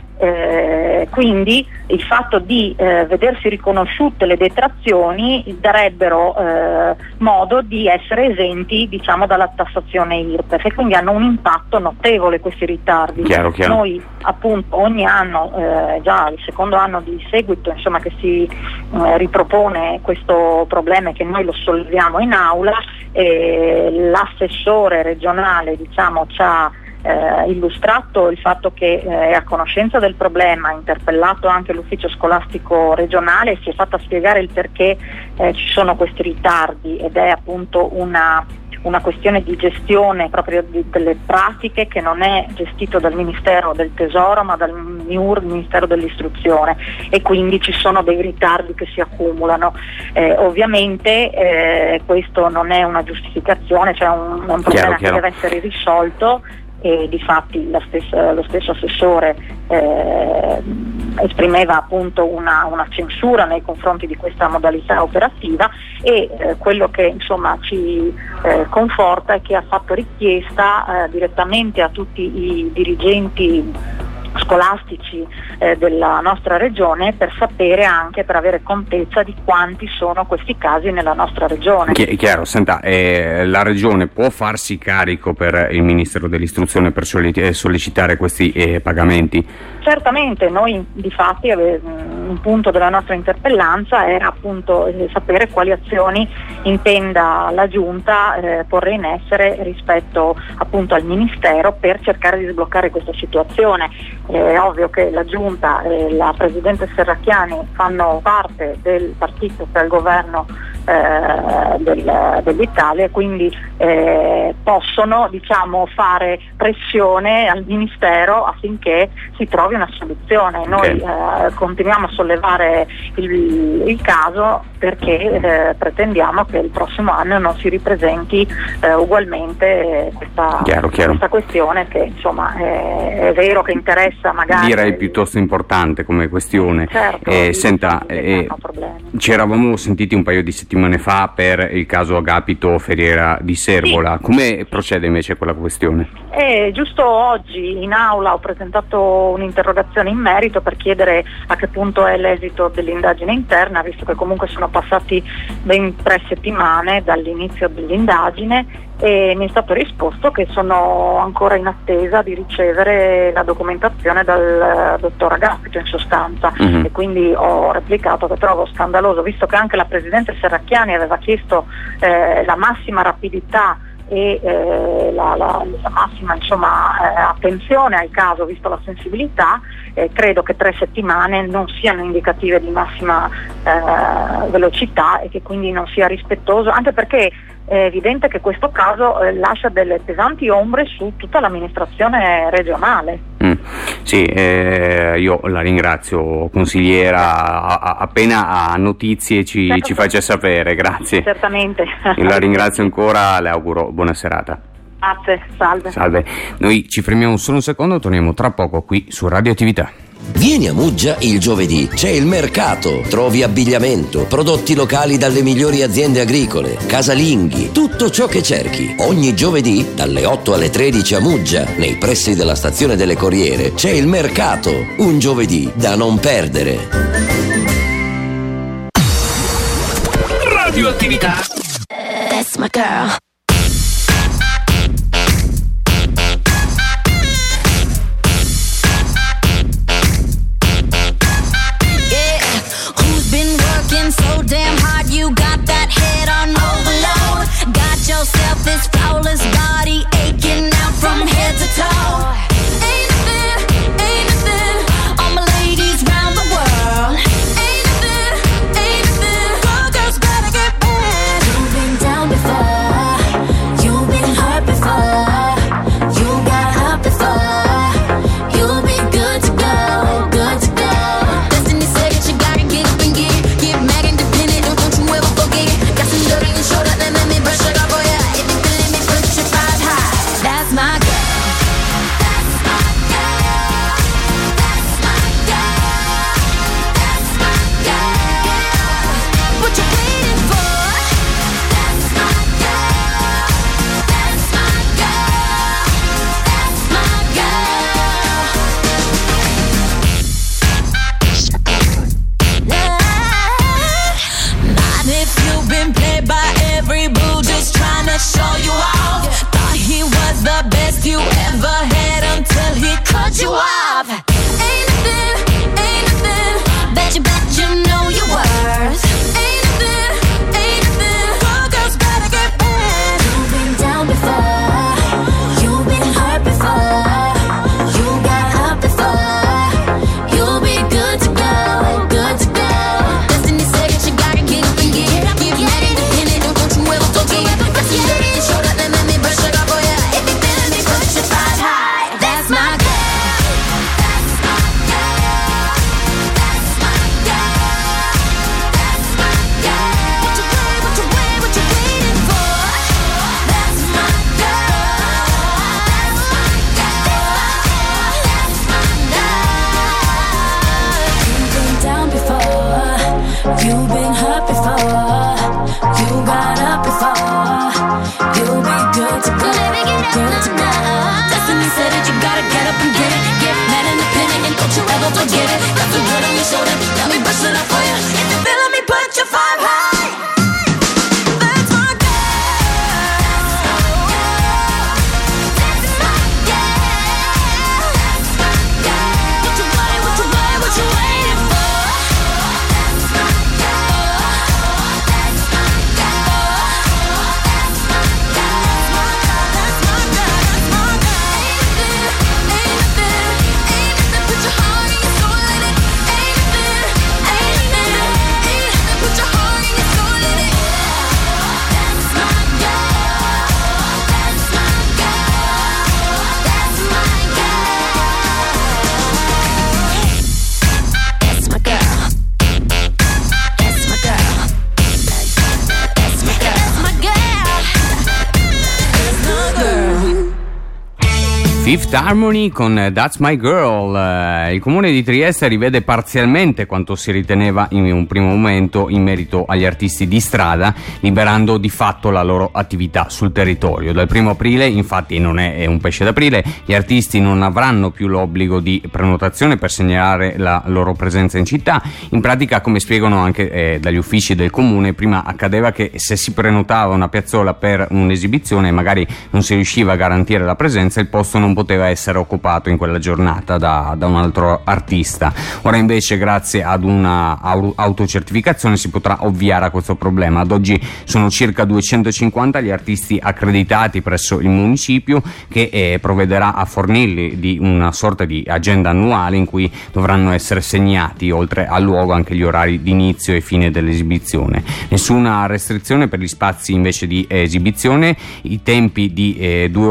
quindi il fatto di vedersi riconosciute le detrazioni darebbero modo di essere esenti dalla tassazione IRPEF e quindi hanno un impatto notevole questi ritardi. Chiaro. Noi appunto ogni anno, già il secondo anno di seguito che si ripropone questo problema e che noi lo solleviamo in aula, l'assessore regionale ci ha illustrato il fatto che è a conoscenza del problema, ha interpellato anche l'ufficio scolastico regionale e si è fatta spiegare il perché ci sono questi ritardi ed è appunto una questione di gestione proprio delle pratiche che non è gestito dal Ministero del Tesoro ma dal MIUR, il Ministero dell'Istruzione e quindi ci sono dei ritardi che si accumulano. Ovviamente questo non è una giustificazione, cioè un problema che deve essere risolto e difatti lo stesso assessore esprimeva appunto una censura nei confronti di questa modalità operativa e quello che ci conforta è che ha fatto richiesta direttamente a tutti i dirigenti scolastici della nostra regione per sapere anche, per avere contezza di quanti sono questi casi nella nostra regione. Chiaro, senta, la regione può farsi carico per il Ministero dell'Istruzione per sollecitare questi pagamenti? Certamente, noi difatti un punto della nostra interpellanza era appunto sapere quali azioni intenda la Giunta porre in essere rispetto appunto al Ministero per cercare di sbloccare questa situazione. È ovvio che la Giunta e la Presidente Serracchiani fanno parte del partito che è al governo dell'Italia, quindi possono fare pressione al Ministero affinché si trovi una soluzione. Noi continuiamo a sollevare il caso, perché pretendiamo che il prossimo anno non si ripresenti ugualmente questa questione, che insomma è vero che interessa magari, direi piuttosto importante come questione. Certo, senta, ci eravamo sentiti un paio di settimane fa per il caso Agapito Ferriera di Servola. Sì. Come procede invece quella questione? Giusto oggi in aula ho presentato un'interrogazione in merito per chiedere a che punto è l'esito dell'indagine interna, visto che comunque sono passati ben 3 settimane dall'inizio dell'indagine, e mi è stato risposto che sono ancora in attesa di ricevere la documentazione dal dottor Agapito, in sostanza. E quindi ho replicato che trovo scandaloso, visto che anche la Presidente Serracchiani aveva chiesto la massima rapidità e la massima attenzione al caso, visto la sensibilità. Credo che 3 settimane non siano indicative di massima velocità, e che quindi non sia rispettoso, anche perché è evidente che questo caso lascia delle pesanti ombre su tutta l'amministrazione regionale. Sì, io la ringrazio, consigliera, appena ha notizie ci faccia sapere, grazie. Certamente. Io la ringrazio ancora, le auguro buona serata. Grazie, salve. Salve. Noi ci fermiamo solo un secondo, torniamo tra poco qui su Radioattività. Vieni a Muggia il giovedì, c'è il mercato, trovi abbigliamento, prodotti locali dalle migliori aziende agricole, casalinghi, tutto ciò che cerchi. Ogni giovedì dalle 8 alle 13 a Muggia, nei pressi della stazione delle Corriere, c'è il mercato, un giovedì da non perdere. Radioattività. That's my girl. So damn hard, you got that head on overload. Got yourself this flawless body aching out from head to toe. Ain't nothing, all my ladies round the world. Ain't nothing, all girls better get mad. You've been down before, you've been hurt before, you got hurt before. You'll be good to go, good to go. Destiny said that you gotta get up and get mad independent, don't you ever forget. Got some dirt on your shoulder, then let me brush it off for ya. If you feeling me, put your 5 high. That's my girl. That's my girl. That's my girl. That's my girl. What you waiting for? That's my girl. That's my girl. That's my girl. Not if you've been played by every boo, just trying to show you off. Thought he was the best you ever had until he cut you off. Ain't nothing, bet you know your worth. Ain't nothing, all girls better get mad. You've been down before, you've been hurt before, you got hurt before. You'll be good to go, good to go. Destiny said that you gotta get up and get mad independent, don't you ever forget. Got some dirt on your shoulder, then let me brush it off for ya. If you feeling me, put your 5 high. That's my girl. That's my girl. That's my girl. That's my girl. What you waiting for? That's my girl. That's my girl. That's my girl. You've been down before, you've been hurt before, you got up before. You'll be good to go, good to go. Destiny said that you gotta get up and get mad independent, and don't you ever forget it. Got some dirt on your shoulder, let me brush it off for you. If you feeling me, put your 5 high. That's my girl. That's my girl. That's my girl. What you waiting for? That's my girl. That's my girl. That's my girl. That's my girl. That's my girl. Ain't nothing, put your heart and your soul in it. Ain't nothing, Fifth Harmony con That's My Girl. Il comune di Trieste rivede parzialmente quanto si riteneva in un primo momento in merito agli artisti di strada, liberando di fatto la loro attività sul territorio. Dal 1 aprile, infatti non è un pesce d'aprile, gli artisti non avranno più l'obbligo di prenotazione per segnalare la loro presenza in città. In pratica, come spiegano anche dagli uffici del comune, prima accadeva che se si prenotava una piazzola per un'esibizione e magari non si riusciva a garantire la presenza, il posto non poteva essere occupato in quella giornata da un altro artista. Ora invece, grazie ad una autocertificazione, si potrà ovviare a questo problema. Ad oggi sono circa 250 gli artisti accreditati presso il municipio, che provvederà a fornirli di una sorta di agenda annuale in cui dovranno essere segnati, oltre al luogo, anche gli orari di inizio e fine dell'esibizione. Nessuna restrizione per gli spazi invece di esibizione, i tempi di 2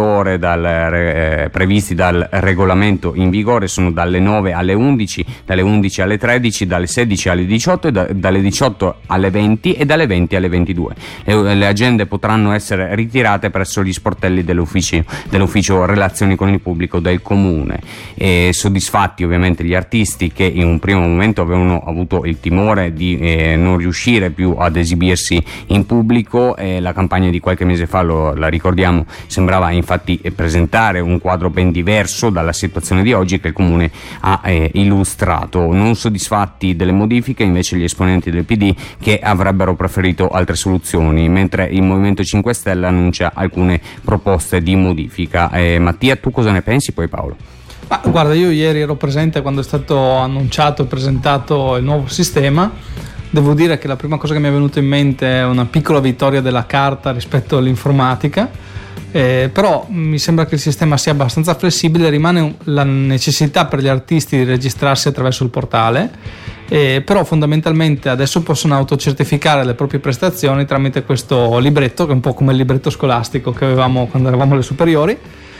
ore previsti dal regolamento in vigore sono dalle 9 alle 11, dalle 11 alle 13, dalle 16 alle 18 e dalle 18 alle 20 e dalle 20 alle 22. Le agende potranno essere ritirate presso gli sportelli dell'ufficio relazioni con il pubblico del comune. Soddisfatti ovviamente gli artisti, che in un primo momento avevano avuto il timore di non riuscire più ad esibirsi in pubblico. La campagna di qualche mese fa, la ricordiamo, sembrava infatti presentare un quadro ben diverso dalla situazione di oggi che il comune ha illustrato. Non soddisfatti delle modifiche invece gli esponenti del PD, che avrebbero preferito altre soluzioni, mentre il Movimento 5 Stelle annuncia alcune proposte di modifica. Mattia, tu cosa ne pensi? Poi Paolo. Guarda, io ieri ero presente quando è stato annunciato e presentato il nuovo sistema. Devo dire che la prima cosa che mi è venuta in mente è una piccola vittoria della carta rispetto all'informatica. Però mi sembra che il sistema sia abbastanza flessibile, rimane la necessità per gli artisti di registrarsi attraverso il portale, però fondamentalmente adesso possono autocertificare le proprie prestazioni tramite questo libretto, che è un po' come il libretto scolastico che avevamo quando eravamo alle superiori,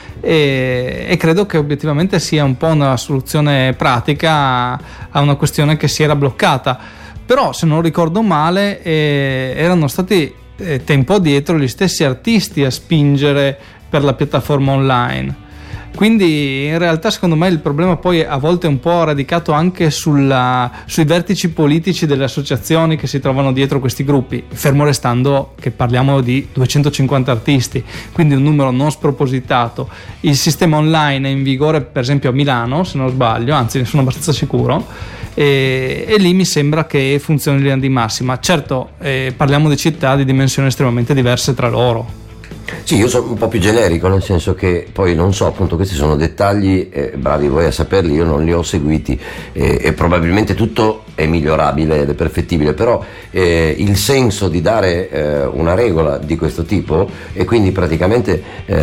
e credo che obiettivamente sia un po' una soluzione pratica a una questione che si era bloccata. Però, se non ricordo male, erano stati tempo addietro gli stessi artisti a spingere per la piattaforma online, quindi in realtà secondo me il problema poi a volte è un po' radicato anche sui vertici politici delle associazioni che si trovano dietro questi gruppi, fermo restando che parliamo di 250 artisti, quindi un numero non spropositato. Il sistema online è in vigore per esempio a Milano, se non sbaglio, anzi ne sono abbastanza sicuro, e lì mi sembra che funzioni in linea di massima. Certo, parliamo di città di dimensioni estremamente diverse tra loro. Sì, io sono un po' più generico, nel senso che poi non so, appunto, questi sono dettagli, bravi voi a saperli, io non li ho seguiti, e probabilmente tutto è migliorabile ed è perfettibile, però il senso di dare una regola di questo tipo e quindi praticamente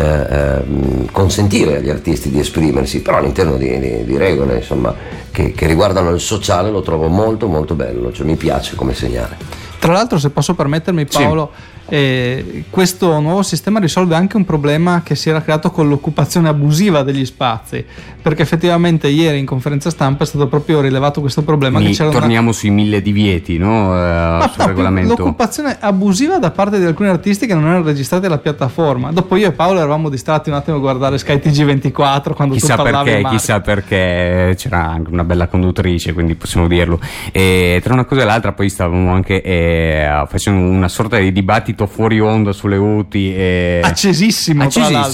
consentire agli artisti di esprimersi, però all'interno di regole, insomma, che riguardano il sociale, lo trovo molto molto bello, cioè mi piace come segnale. Tra l'altro, se posso permettermi, Paolo, questo nuovo sistema risolve anche un problema che si era creato con l'occupazione abusiva degli spazi, perché effettivamente ieri in conferenza stampa è stato proprio rilevato questo problema. Torniamo sui 1000 divieti, no? Sul regolamento. L'occupazione abusiva da parte di alcuni artisti che non erano registrati alla piattaforma. Dopo io e Paolo eravamo distratti un attimo a guardare Sky TG24 quando tu parlavi. Chissà perché c'era anche una bella conduttrice, quindi possiamo dirlo. E tra una cosa e l'altra poi stavamo anche facendo una sorta di dibattito fuori onda sulle UTI, accesissimo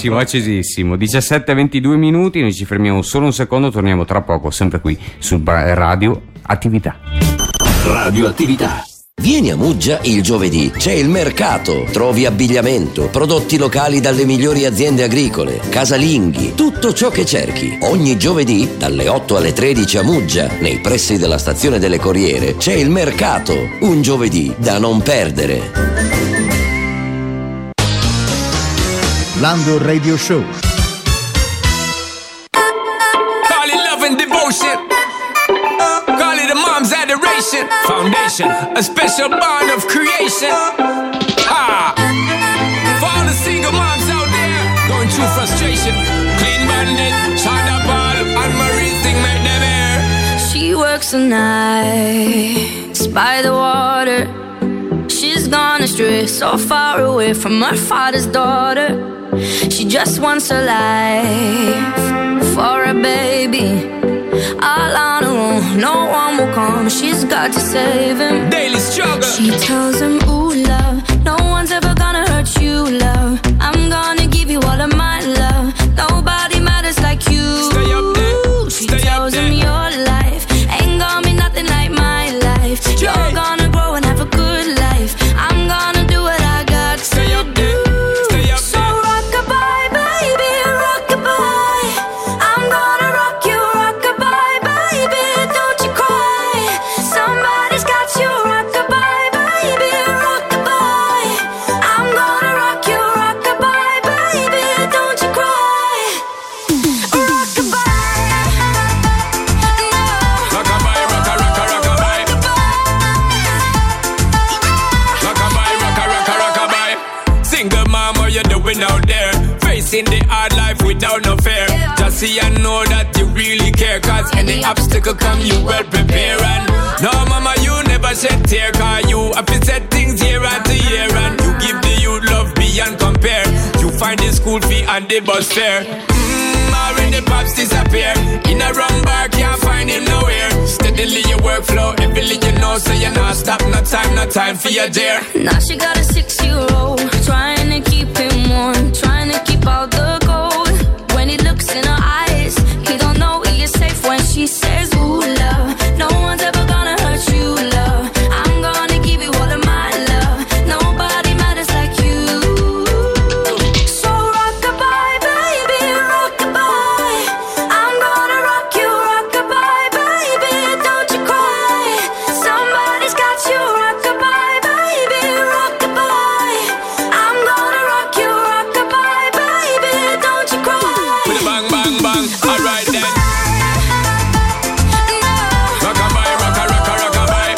17:22 minuti. Noi ci fermiamo solo un secondo, torniamo tra poco sempre qui su Radio Attività. Vieni a Muggia il giovedì, c'è il mercato, trovi abbigliamento, prodotti locali dalle migliori aziende agricole, casalinghi, tutto ciò che cerchi. Ogni giovedì dalle 8 alle 13 a Muggia, nei pressi della stazione delle Corriere, c'è il mercato, un giovedì da non perdere. Lando Radio Show. Call it love and devotion. Call it a mom's adoration. Foundation, a special bond of creation. Ha! For all the single moms out there going through frustration, Clean Bandit, Shonda Paul, and Marie thing make them air. She works the nights by the water. she's gone astray, so far away from her father's daughter. She just wants a life for a baby, all on her own, no one will come, she's got to save him. Daily struggle. She tells him, ooh love, no one's ever gonna hurt you, love. I'm gonna give you all of my love, nobody matters like you. Stay up there. She tells him your life ain't gonna be nothing like my life. You're gonna grow and have a good life, I'm gonna do what I got to Stay up there. Stay up so there. rock-a-bye, baby, rock-a-bye. I'm gonna rock you, rock-a-bye, baby, don't you cry. Somebody's got you, rock-a-bye, baby, rock-a-bye. I'm gonna rock you, rock-a-bye, baby, don't you cry. Rock-a-bye, Rock-a-bye, rock-a-rock-a-rock-a-bye. Rock-a-bye, rock-a-rock-a-rock-a-bye. Single mom, what you doing out there? Facing the hard life without no fear. Just see and know that you really care, cause any obstacle come you well prepare. And no mama, you never shed tear, cause you have to set things year after year. And you give the youth love beyond compare. You find the school fee and the bus fare. Already pops disappear. In a wrong bar, can't find him nowhere. Steadily your workflow, everything you know, so you not stop, no time for your dear. now she got a 6-year-old, trying to keep him warm, trying to keep out the cold. When he looks in her eyes, he don't know he is safe when she says, ooh, love, no one's ever gonna hurt you, love. I'm gonna give you all of my love, nobody matters like you. So rock-a-bye, baby, rock-a-bye. I'm gonna rock you, rock-a-bye, baby, don't you cry. Somebody's got you, rock-a-bye, baby, rock-a-bye. I'm gonna rock you, rock-a-bye, baby, don't you cry. With a bang, bang, bang, alright then. Rock-a-bye, rock-a-rock-a-rock-a-bye.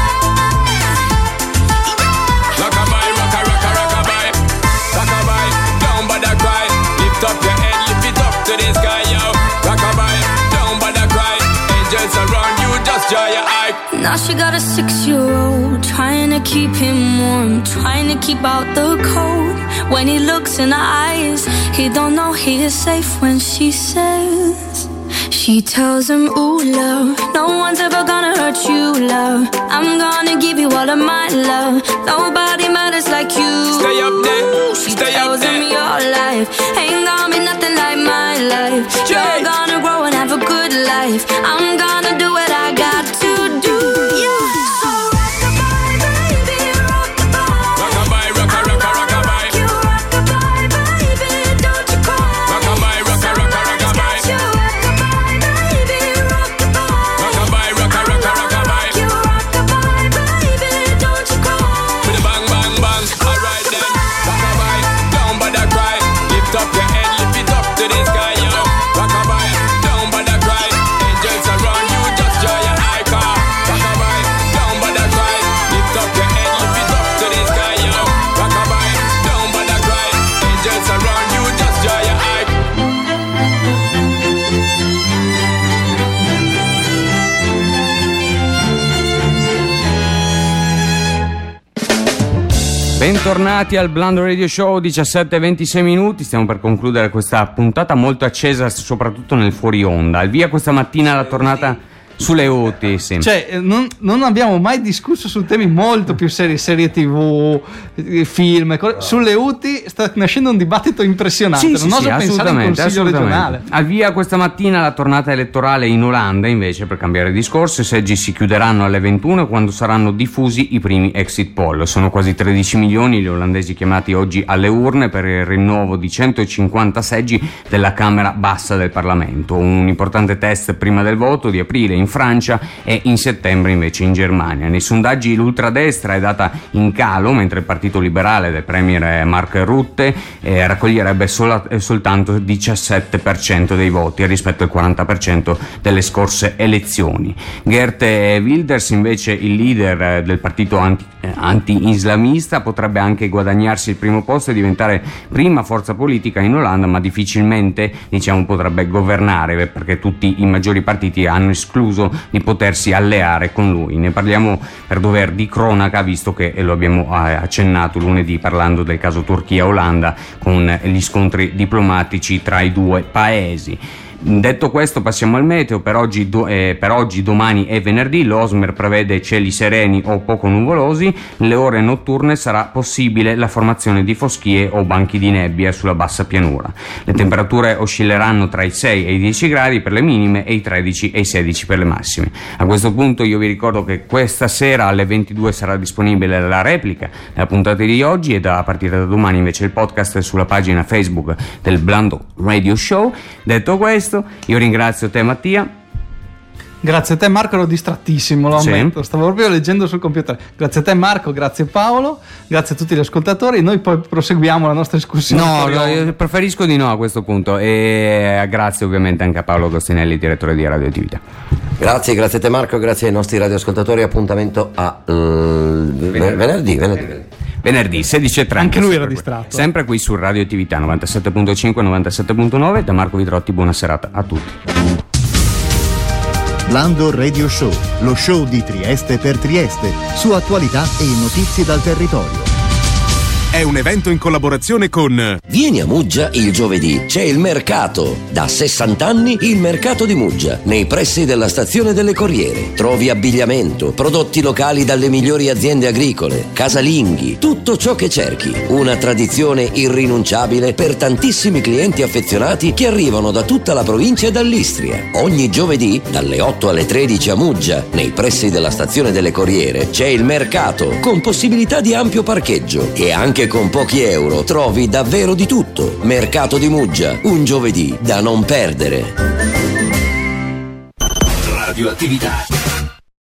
Rock-a-bye, rock-a-rock-a-rock-a-bye. Rock-a-bye, don't bother cry. Lift up your head, lift it up to the sky, yo. Rock-a-bye, don't bother cry. Angels around you, just dry your eye. Now she got a 6-year-old, trying to keep him warm, trying to keep out the cold. When he looks in her eyes, he don't know he is safe when she says, she tells him, ooh, love, no one's ever gonna hurt you, love. I'm gonna give you all of my love, nobody matters like you. Stay up there. She Stay up tells him there. your life ain't gonna be nothing like my life. You're gonna grow and have a good life, I'm gonna do what I got to do. So rock-a-bye, baby, rock-a-bye. Rock-a-bye, rock-a-rock-a-rock-a-bye. You rock-a-bye, baby, don't you cry. Rock-a-bye, rock-a-rock-a-rock-a-bye. You rock-a-bye, baby, rock-a-bye. Rock-a-bye, rock-a-rock-a-rock-a-bye. You rock-a-bye, baby, don't you cry. With a bang, bang, bang, alright then. Rock-a-bye, don't bother cry. Lift up your head, lift it up to the sky, yo. Rock-a-bye, don't bother cry. Angels around you, just dry your eye, car. Rock-a-bye, don't bother cry. Lift up your head, lift it up to the sky, yo. Rock-a-bye, don't bother cry. Angels around you, just dry your eye. Bentornati al Blando Radio Show, 17:26 minuti. Stiamo per concludere questa puntata molto accesa, soprattutto nel fuori onda. Al via questa mattina la tornata sulle UTI, sì. Cioè, non abbiamo mai discusso su temi molto più seri, serie TV, film. Sulle UTI sta nascendo un dibattito impressionante. Non oso pensare al Consiglio regionale. Al via questa mattina la tornata elettorale in Olanda, invece, per cambiare discorso. I seggi si chiuderanno alle 21 quando saranno diffusi i primi exit poll. Sono quasi 13 milioni gli olandesi chiamati oggi alle urne per il rinnovo di 150 seggi della Camera bassa del Parlamento. Un importante test prima del voto di aprile in Francia e in settembre invece in Germania. Nei sondaggi l'ultradestra è data in calo, mentre il Partito Liberale del premier Mark Rutte raccoglierebbe soltanto il 17% dei voti rispetto al 40% delle scorse elezioni. Geert Wilders, invece il leader del partito anti-islamista, potrebbe anche guadagnarsi il primo posto e diventare prima forza politica in Olanda, ma difficilmente potrebbe governare, perché tutti i maggiori partiti hanno escluso escluso di potersi alleare con lui. Ne parliamo per dover di cronaca, visto che lo abbiamo accennato lunedì parlando del caso Turchia-Olanda, con gli scontri diplomatici tra i due paesi. Detto questo, passiamo al meteo. Per oggi, domani e venerdì l'Osmer prevede cieli sereni o poco nuvolosi. Nelle ore notturne sarà possibile la formazione di foschie o banchi di nebbia sulla bassa pianura. Le temperature oscilleranno tra i 6 e i 10 gradi per le minime e i 13 e i 16 per le massime. A questo punto io vi ricordo che questa sera alle 22 sarà disponibile la replica della puntata di oggi, e a partire da domani invece il podcast sulla pagina Facebook del Blando Radio Show. Detto questo, io ringrazio te, Mattia. Grazie a te, Marco, ero distrattissimo, lo ammetto, stavo proprio leggendo sul computer. Grazie a te, Marco, grazie Paolo, grazie a tutti gli ascoltatori. Noi poi proseguiamo la nostra escursione. No, io preferisco di no a questo punto, e grazie ovviamente anche a Paolo Agostinelli, direttore di Radioattività. Grazie a te, Marco, grazie ai nostri radioascoltatori. Appuntamento a venerdì 16:30. Anche lui era distratto. Sempre qui su Radioattività 97.5 97.9. Da Marco Vidrotti, buona serata a tutti. Blando Radio Show, lo show di Trieste per Trieste, su attualità e notizie dal territorio. È un evento in collaborazione con Vieni a Muggia il giovedì, c'è il mercato. Da 60 anni il mercato di Muggia, nei pressi della stazione delle Corriere. Trovi abbigliamento, prodotti locali dalle migliori aziende agricole, casalinghi, tutto ciò che cerchi. Una tradizione irrinunciabile per tantissimi clienti affezionati che arrivano da tutta la provincia e dall'Istria. Ogni giovedì dalle 8 alle 13 a Muggia, nei pressi della stazione delle Corriere, c'è il mercato con possibilità di ampio parcheggio, e anche con pochi euro trovi davvero di tutto. Mercato di Muggia, un giovedì da non perdere. Radioattività.